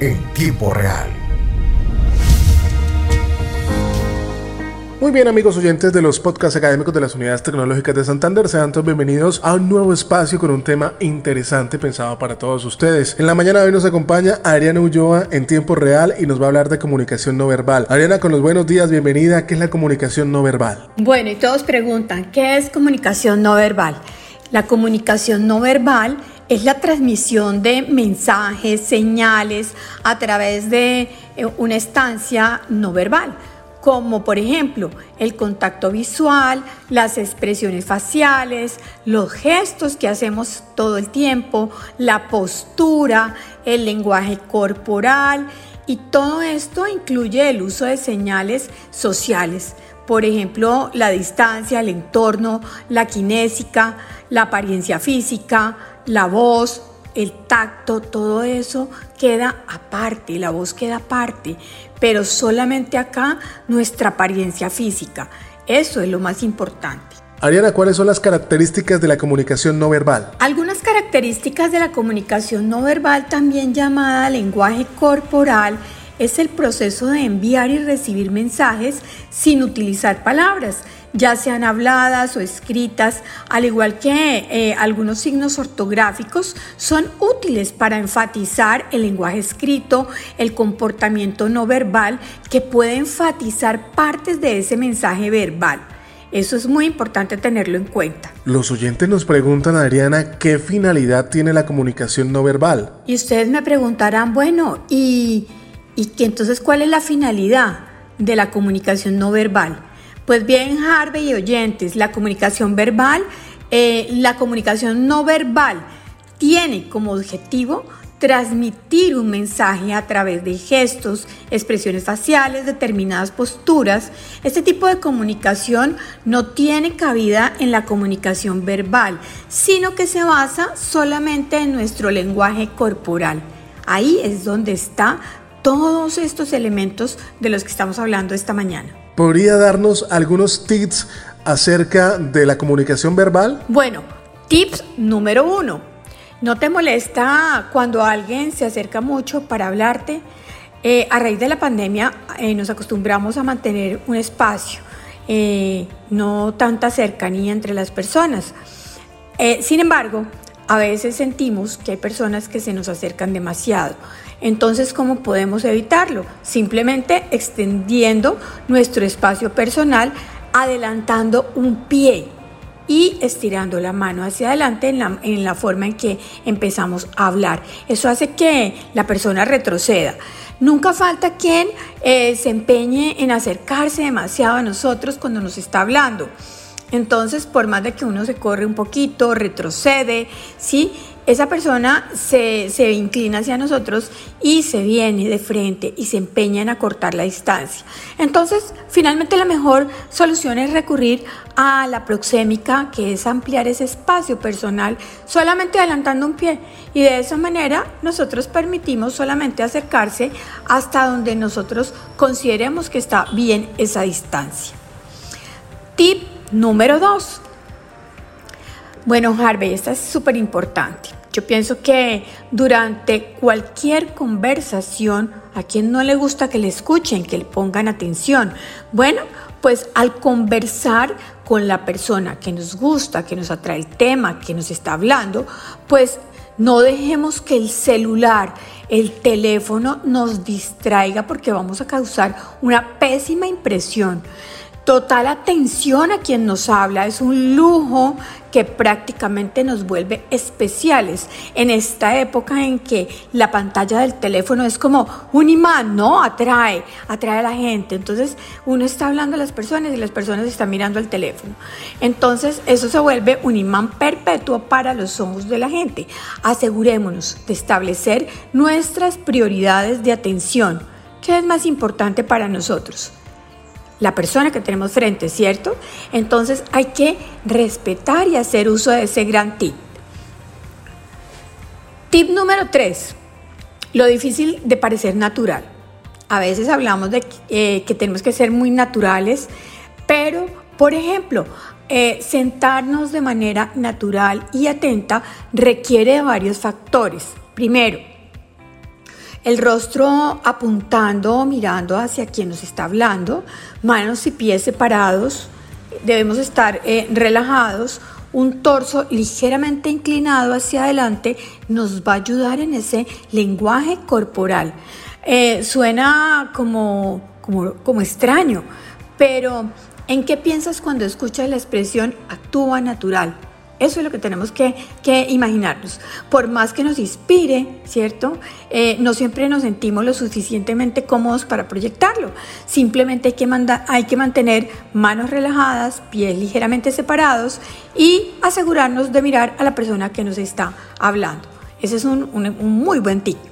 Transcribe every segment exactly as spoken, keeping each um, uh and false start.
en tiempo real. Muy bien, amigos oyentes de los podcasts académicos de las Unidades Tecnológicas de Santander, sean todos bienvenidos a un nuevo espacio con un tema interesante pensado para todos ustedes. En la mañana de hoy nos acompaña Adriana Ulloa en tiempo real y nos va a hablar de comunicación no verbal. Adriana, con los buenos días, bienvenida. ¿Qué es la comunicación no verbal? Bueno, y todos preguntan, ¿qué es comunicación no verbal? La comunicación no verbal es la transmisión de mensajes, señales a través de una estancia no verbal, como por ejemplo el contacto visual, las expresiones faciales, los gestos que hacemos todo el tiempo, la postura, el lenguaje corporal, y todo esto incluye el uso de señales sociales. Por ejemplo, la distancia, el entorno, la kinésica, la apariencia física, la voz, el tacto, todo eso queda aparte, la voz queda aparte, pero solamente acá nuestra apariencia física. Eso es lo más importante. Adriana, ¿cuáles son las características de la comunicación no verbal? Algunas características de la comunicación no verbal, también llamada lenguaje corporal, es el proceso de enviar y recibir mensajes sin utilizar palabras, ya sean habladas o escritas, al igual que eh, algunos signos ortográficos son útiles para enfatizar el lenguaje escrito, el comportamiento no verbal que puede enfatizar partes de ese mensaje verbal. Eso es muy importante tenerlo en cuenta. Los oyentes nos preguntan, Adriana, ¿qué finalidad tiene la comunicación no verbal? Y ustedes me preguntarán, bueno, ¿y, y que entonces cuál es la finalidad de la comunicación no verbal? Pues bien, Harvey y oyentes, la comunicación verbal, eh, la comunicación no verbal tiene como objetivo transmitir un mensaje a través de gestos, expresiones faciales, determinadas posturas. Este tipo de comunicación no tiene cabida en la comunicación verbal, sino que se basa solamente en nuestro lenguaje corporal. Ahí es donde están todos estos elementos de los que estamos hablando esta mañana. ¿Podría darnos algunos tips acerca de la comunicación verbal? Bueno, tips número uno. ¿No te molesta cuando alguien se acerca mucho para hablarte? Eh, a raíz de la pandemia eh, nos acostumbramos a mantener un espacio, eh, no tanta cercanía entre las personas. Eh, sin embargo, a veces sentimos que hay personas que se nos acercan demasiado. Entonces, ¿cómo podemos evitarlo? Simplemente extendiendo nuestro espacio personal, adelantando un pie y estirando la mano hacia adelante en la, en la forma en que empezamos a hablar. Eso hace que la persona retroceda. Nunca falta quien eh, se empeñe en acercarse demasiado a nosotros cuando nos está hablando. Entonces, por más de que uno se corre un poquito, retrocede, ¿sí? Esa persona se, se inclina hacia nosotros y se viene de frente y se empeña en acortar la distancia. Entonces, finalmente la mejor solución es recurrir a la proxémica, que es ampliar ese espacio personal solamente adelantando un pie. Y de esa manera nosotros permitimos solamente acercarse hasta donde nosotros consideremos que está bien esa distancia. Tip número dos. Bueno, Harvey, esta es súper importante. Yo pienso que durante cualquier conversación, ¿a quien no le gusta que le escuchen, que le pongan atención? Bueno, pues al conversar con la persona que nos gusta, que nos atrae el tema, que nos está hablando, pues no dejemos que el celular, el teléfono nos distraiga, porque vamos a causar una pésima impresión. Total atención a quien nos habla es un lujo que prácticamente nos vuelve especiales en esta época en que la pantalla del teléfono es como un imán, ¿no? Atrae, atrae a la gente. Entonces uno está hablando a las personas y las personas están mirando al teléfono. Entonces eso se vuelve un imán perpetuo para los ojos de la gente. Asegurémonos de establecer nuestras prioridades de atención. ¿Qué es más importante para nosotros? La persona que tenemos frente, ¿cierto? Entonces hay que respetar y hacer uso de ese gran tip. Tip número tres. Lo difícil de parecer natural. A veces hablamos de eh, que tenemos que ser muy naturales, pero, por ejemplo, eh, sentarnos de manera natural y atenta requiere de varios factores. Primero, El rostro apuntando o mirando hacia quien nos está hablando, manos y pies separados, debemos estar eh, relajados, un torso ligeramente inclinado hacia adelante nos va a ayudar en ese lenguaje corporal. Eh, suena como, como, como extraño, pero ¿en qué piensas cuando escuchas la expresión actúa natural? Eso es lo que tenemos que, que imaginarnos. Por más que nos inspire, ¿cierto? Eh, no siempre nos sentimos lo suficientemente cómodos para proyectarlo. Simplemente hay que, manda- hay que mantener manos relajadas, pies ligeramente separados y asegurarnos de mirar a la persona que nos está hablando. Ese es un, un, un muy buen tip.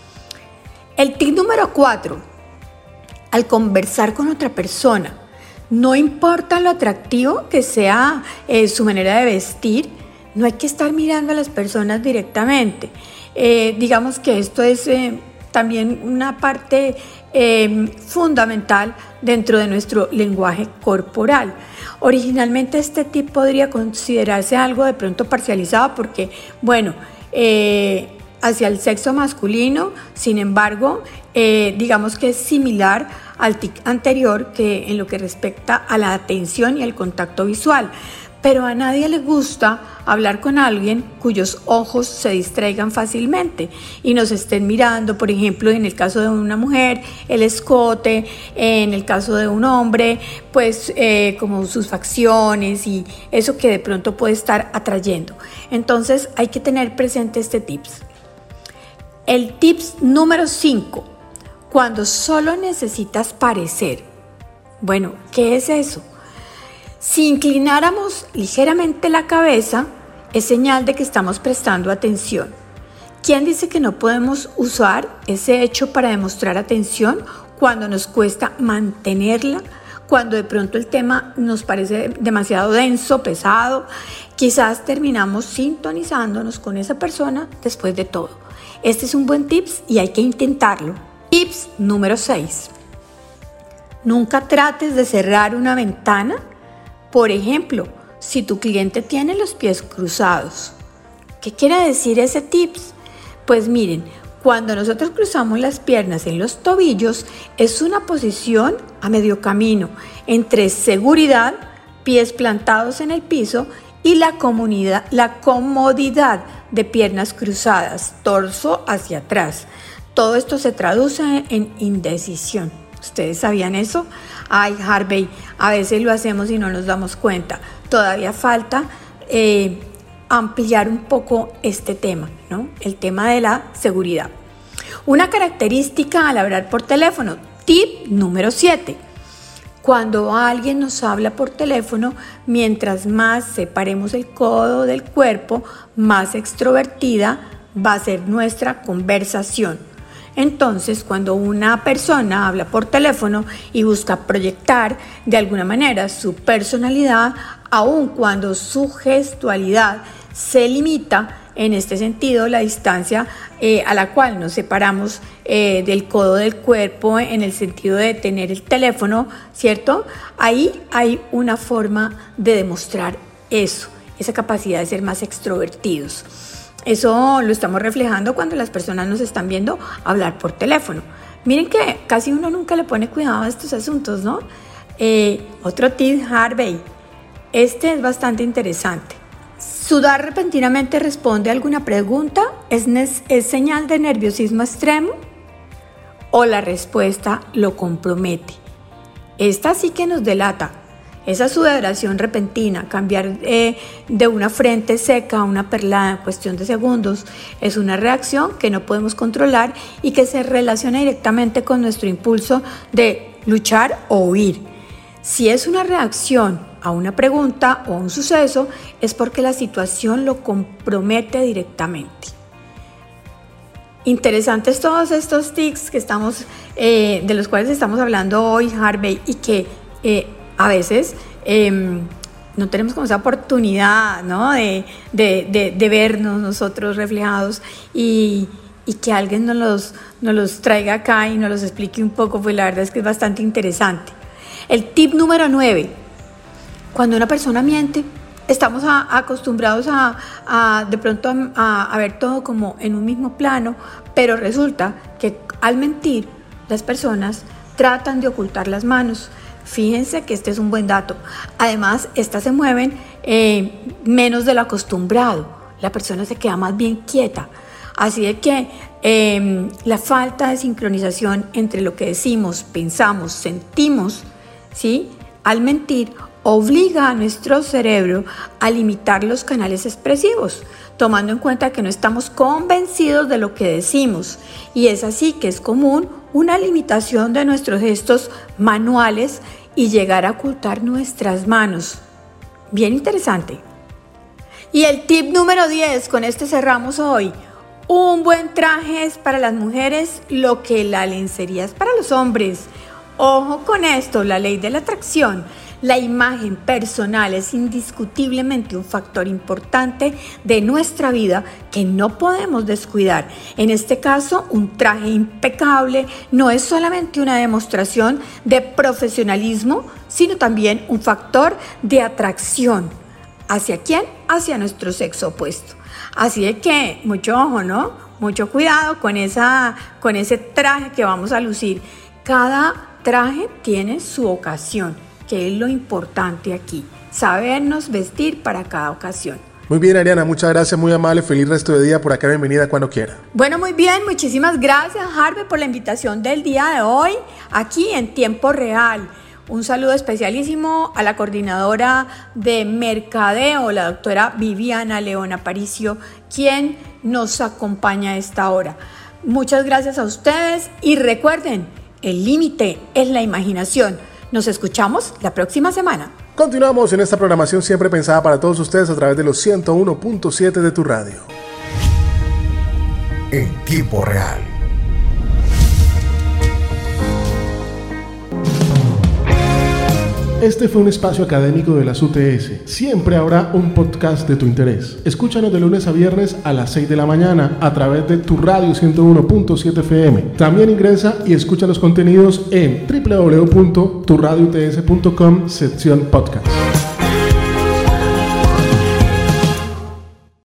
El tip número cuatro. Al conversar con otra persona, no importa lo atractivo que sea eh, su manera de vestir, no hay que estar mirando a las personas directamente. Eh, digamos que esto es eh, también una parte eh, fundamental dentro de nuestro lenguaje corporal. Originalmente este tip podría considerarse algo de pronto parcializado porque, bueno, eh, hacia el sexo masculino, sin embargo, eh, digamos que es similar al tic anterior que en lo que respecta a la atención y al contacto visual. Pero a nadie le gusta hablar con alguien cuyos ojos se distraigan fácilmente y nos estén mirando, por ejemplo, en el caso de una mujer, el escote, en el caso de un hombre, pues eh, como sus facciones y eso que de pronto puede estar atrayendo. Entonces hay que tener presente este tips. El tips número cinco. Cuando solo necesitas parecer. Bueno, ¿qué es eso? Si inclináramos ligeramente la cabeza, es señal de que estamos prestando atención. ¿Quién dice que no podemos usar ese hecho para demostrar atención cuando nos cuesta mantenerla? Cuando de pronto el tema nos parece demasiado denso, pesado, quizás terminamos sintonizándonos con esa persona después de todo. Este es un buen tips y hay que intentarlo. Tips número seis. Nunca trates de cerrar una ventana. Por ejemplo, si tu cliente tiene los pies cruzados. ¿Qué quiere decir ese tips? Pues miren, cuando nosotros cruzamos las piernas en los tobillos, es una posición a medio camino entre seguridad, pies plantados en el piso y la, comunidad, la comodidad de piernas cruzadas, torso hacia atrás. Todo esto se traduce en indecisión. ¿Ustedes sabían eso? Ay, Harvey, a veces lo hacemos y no nos damos cuenta. Todavía falta eh, ampliar un poco este tema, ¿no? El tema de la seguridad. Una característica al hablar por teléfono. Tip número siete. Cuando alguien nos habla por teléfono, mientras más separemos el codo del cuerpo, más extrovertida va a ser nuestra conversación. Entonces, cuando una persona habla por teléfono y busca proyectar de alguna manera su personalidad, aun cuando su gestualidad se limita, en este sentido, la distancia eh, a la cual nos separamos eh, del codo del cuerpo en el sentido de tener el teléfono, ¿cierto? Ahí hay una forma de demostrar eso, esa capacidad de ser más extrovertidos. Eso lo estamos reflejando cuando las personas nos están viendo hablar por teléfono. Miren que casi uno nunca le pone cuidado a estos asuntos, ¿no? Eh, otro tip, Harvey. Este es bastante interesante. Sudar repentinamente responde a alguna pregunta. ¿Es, ¿Es señal de nerviosismo extremo? ¿O la respuesta lo compromete? Esta sí que nos delata. Esa sudoración repentina, cambiar eh, de una frente seca a una perlada en cuestión de segundos, es una reacción que no podemos controlar y que se relaciona directamente con nuestro impulso de luchar o huir. Si es una reacción a una pregunta o a un suceso, es porque la situación lo compromete directamente. Interesantes todos estos tics que estamos, eh, de los cuales estamos hablando hoy, Harvey, y que eh, a veces eh, no tenemos como esa oportunidad, ¿no? de, de, de, de vernos nosotros reflejados y, y que alguien nos los, nos los traiga acá y nos los explique un poco, pues la verdad es que es bastante interesante. El tip número nueve. Cuando una persona miente, estamos a, acostumbrados a, a de pronto a, a ver todo como en un mismo plano, pero resulta que al mentir las personas tratan de ocultar las manos. Fíjense que este es un buen dato. Además, estas se mueven eh, menos de lo acostumbrado. La persona se queda más bien quieta. Así de que eh, la falta de sincronización entre lo que decimos, pensamos, sentimos, ¿sí?, al mentir, obliga a nuestro cerebro a limitar los canales expresivos, tomando en cuenta que no estamos convencidos de lo que decimos. Y es así que es común una limitación de nuestros gestos manuales y llegar a ocultar nuestras manos. Bien interesante. Y el tip número diez, con este cerramos hoy. Un buen traje es para las mujeres lo que la lencería es para los hombres. Ojo con esto, la ley de la atracción. La imagen personal es indiscutiblemente un factor importante de nuestra vida que no podemos descuidar. En este caso, un traje impecable no es solamente una demostración de profesionalismo, sino también un factor de atracción. ¿Hacia quién? Hacia nuestro sexo opuesto. Así de que, mucho ojo, ¿no? Mucho cuidado con, esa, con ese traje que vamos a lucir. Cada traje tiene su ocasión, que es lo importante aquí, sabernos vestir para cada ocasión. Muy bien, Ariana, muchas gracias, muy amable, feliz resto de día por acá, bienvenida cuando quiera. Bueno, muy bien, muchísimas gracias, Harvey, por la invitación del día de hoy, aquí en tiempo real. Un saludo especialísimo a la coordinadora de mercadeo, la doctora Viviana León Aparicio, quien nos acompaña a esta hora. Muchas gracias a ustedes y recuerden, el límite es la imaginación. Nos escuchamos la próxima semana. Continuamos en esta programación siempre pensada para todos ustedes a través de los ciento uno punto siete de tu radio. En tiempo real. Este fue un espacio académico de las U T S. Siempre habrá un podcast de tu interés. Escúchanos de lunes a viernes a las seis de la mañana a través de tu radio ciento uno punto siete F M. También ingresa y escucha los contenidos en doble u doble u doble u punto tu radio u t s punto com sección podcast.